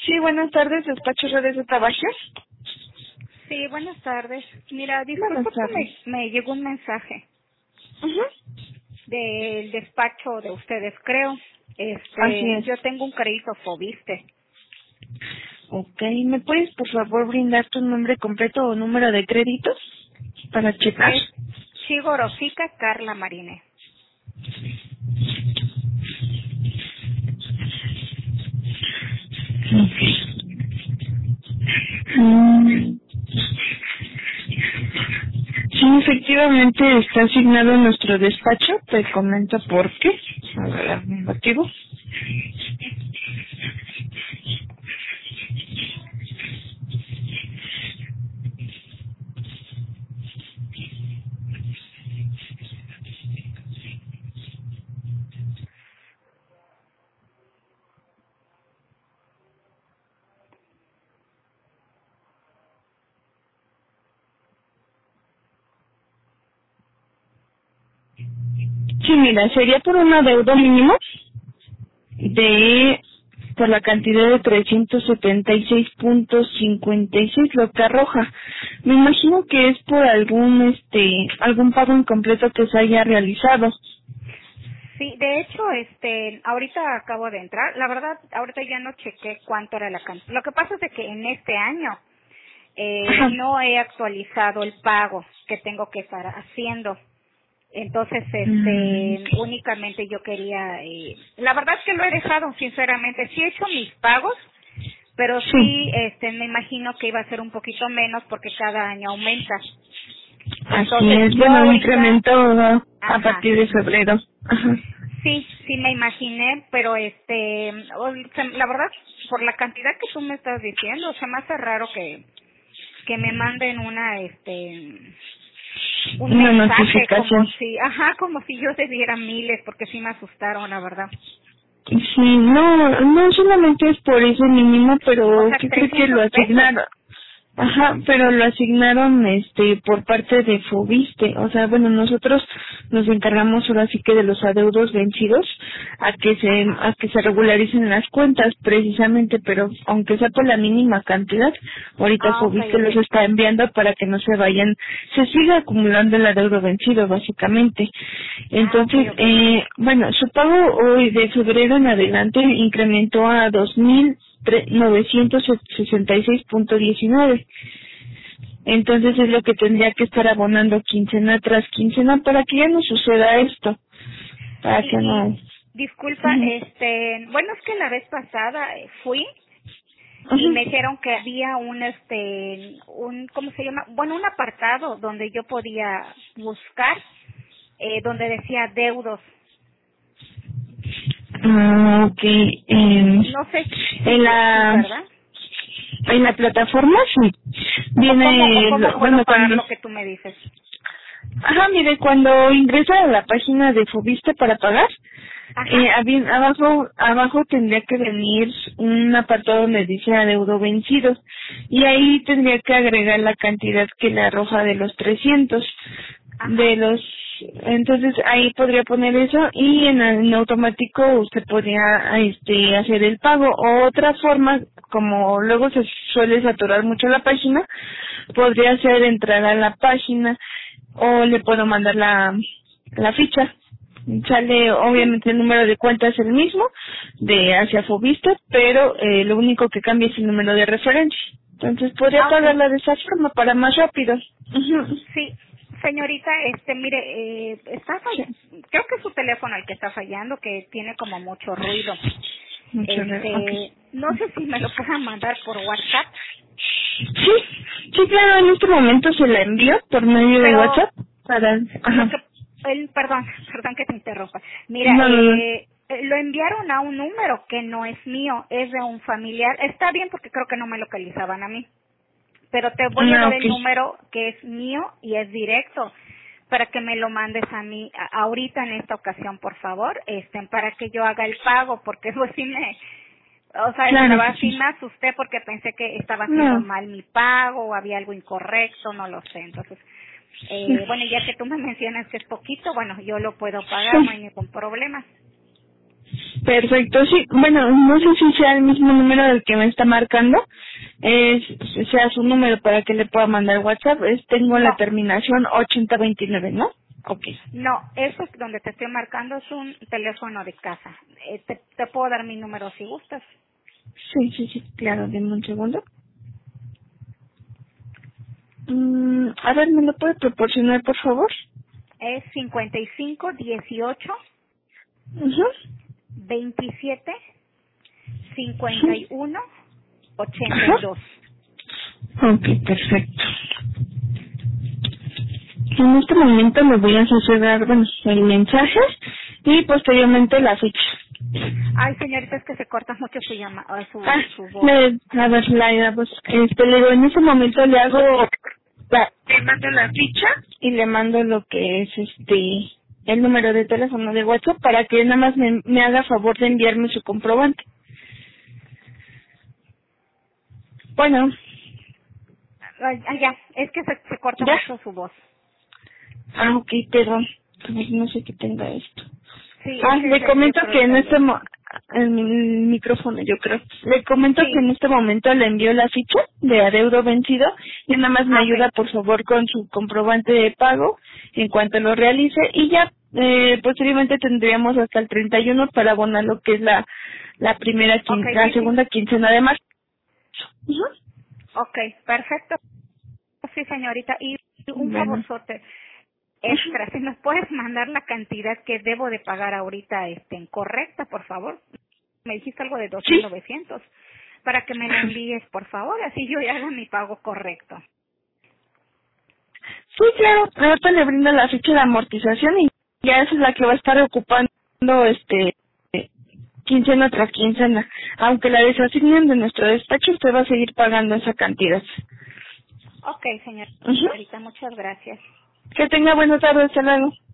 Sí, buenas tardes, despacho Redes de Tabajes. Sí, buenas tardes. Mira, Buenas disculpa que tardes. me llegó un mensaje Ujú. del despacho de ustedes, creo. Así es. Yo tengo un crédito Fobiste. Ok, ¿me puedes por favor brindar tu nombre completo o número de créditos para checar? Es Chigorosica Carla Marine. Mm, Sí, efectivamente está asignado en nuestro despacho. Te comento por qué. A ver, algún motivo. Sí, mira, sería por un adeudo mínimo de por la cantidad de 376.56 lo que arroja. Me imagino que es por algún pago incompleto que se haya realizado. Sí, de hecho, ahorita acabo de entrar. La verdad, ahorita ya no chequé cuánto era la cantidad. Lo que pasa es de que en este año Ajá. no he actualizado el pago que tengo que estar haciendo. Entonces, Ok. únicamente yo quería, la verdad es que lo he dejado, sinceramente. Sí he hecho mis pagos, pero sí, Sí, me imagino que iba a ser un poquito menos porque cada año aumenta. así Entonces, es. yo Bueno, ahorita, incrementó a ajá, partir de febrero. Ajá. sí me imaginé, pero la verdad, por la cantidad que tú me estás diciendo, se me hace raro que me manden un Una mensaje notificación. como si yo debiera miles, porque sí me asustaron, la verdad. Sí, no solamente es por ese mínimo, O pero sea, ¿qué cree que lo 300 pesos. asignaron? Ajá, pero lo asignaron por parte de Fobiste. O sea, bueno, nosotros nos encargamos ahora sí que de los adeudos vencidos Ajá. a que se regularicen las cuentas precisamente, pero aunque sea por la mínima cantidad, ahorita Ah, ok, Fobiste ok. los está enviando para que no se siga acumulando el adeudo vencido básicamente. Ah, ok, Entonces, ok. bueno, su pago hoy de febrero en adelante incrementó a 2.966.19. Entonces es lo que tendría que estar abonando quincena tras quincena para que ya no suceda esto, para que Y no. disculpa, Ujú, bueno, es que la vez pasada fui y ujú. me dijeron que había ¿cómo se llama? Bueno, un apartado donde yo podía buscar, donde decía deudos. Ah, ok. No sé En si, sí, la ¿verdad? en la plataforma sí O viene, cómo puedo bueno, pagar cuando. lo que tú me dices. Ajá, mire, cuando ingresa a la página de Fobiste para pagar, Ajá. abajo tendría que venir un apartado donde dice adeudo vencidos y ahí tendría que agregar la cantidad que le arroja de los 300 Ajá. de los entonces ahí podría poner eso y en automático usted podría hacer el pago o otra forma como luego se suele saturar mucho la página podría ser entrar a la página o le puedo mandar la ficha. Sale, Sí. obviamente el número de cuenta es el mismo de hacia Fobista, pero lo único que cambia es el número de referencia. Entonces podría Ah, ok. pagarla de esa forma para más rápido. Ujú. Sí, señorita, mire, Sí, creo que es su teléfono el que está fallando, que tiene como mucho ruido. muchas gracias. Okay. No sé si me lo puedan mandar por WhatsApp, Sí, claro, en este momento se la envío por medio de pero WhatsApp para... lo Ajá. que, perdón, perdón que te interrumpa. Mira, No, no, no. lo enviaron a un número que no es mío, es de un familiar. Está bien porque creo que no me localizaban a mí. Pero te voy a No, dar ok. el número que es mío y es directo para que me lo mandes a mí ahorita en esta ocasión, por favor, para que yo haga el pago, porque pues o sea, la Claro que verdad sí sí. me asusté porque pensé que estaba haciendo No. mal mi pago o había algo incorrecto, no lo sé. Entonces, Sí. bueno, ya que tú me mencionas que es poquito, bueno, yo lo puedo pagar, no hay Sí. ningún problema. Perfecto, sí. Bueno, no sé si sea el mismo número del que me está marcando, sea su número para que le pueda mandar WhatsApp. Tengo la No, terminación 8029, ¿no? Ok. no, eso es donde te estoy marcando, es un teléfono de casa. Te puedo dar mi número si gustas. Sí, sí, sí, claro, denme un segundo. A ver, ¿me lo puede proporcionar, por favor? Es 55 18 Ujú. 27 Sí. 51 Ajá. 82. Ok, perfecto. En este momento me voy a hacer, bueno, el mensaje y posteriormente la fecha. Ay, señorita, es que se corta mucho su llama, Ah, su voz. a ver, Laida, pues, le digo, en ese momento le hago, le mando la ficha y le mando lo que es, el número de teléfono de WhatsApp para que nada más me haga favor de enviarme su comprobante. Bueno, Ay, ya, es que se corta ¿ya? mucho su voz. Ok, perdón. Ay, no sé qué tenga esto. Sí, es que Le yo comento creo que el en este teléfono. en mi micrófono, yo creo. Le comento que Sí, en este momento le envió la ficha de adeudo vencido y nada más me ayuda ok, por favor con su comprobante de pago en cuanto lo realice y ya posteriormente tendríamos hasta el 31 para abonar lo que es la ok, la sí, sí. segunda quincena de marzo. Ujú. Ok, perfecto. Sí, señorita. Y un Bueno. favorzote Ujú. extra, si nos puedes mandar la cantidad que debo de pagar ahorita correcta, por favor. Me dijiste algo de Sí. 2,900 para que me la envíes, por favor, así yo ya haga mi pago correcto. Sí, claro. Ahorita le brindo la ficha de amortización y ya esa es la que va a estar ocupando quincena tras quincena. Aunque la desasignen de nuestro despacho, usted va a seguir pagando esa cantidad. Ok, Ujú. señorita, muchas gracias. Que tenga buena tarde. Hasta luego.